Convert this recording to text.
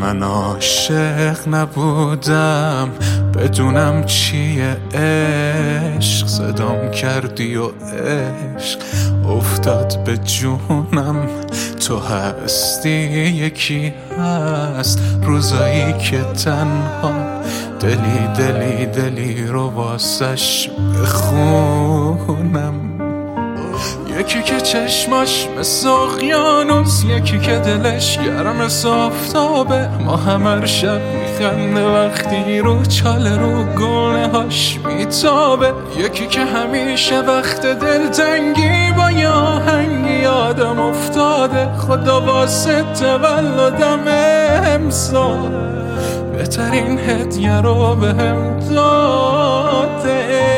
من عاشق نبودم بدونم چیه عشق، صدام کردی و عشق افتاد به جونم. تو هستی یکی هست روزایی که تنها دلی رو واسش بخونم. یکی که چشماش مثل اقیانوس، یکی که دلش گرم مثل آفتابه. ما هر شب میخنده وقتی رو چاله رو گونه هاش میتابه. یکی که همیشه وقت دلتنگی با یه آهنگی یادم افتاده. خدا واسه تولدم امسال بهترین هدیه رو بهم داده.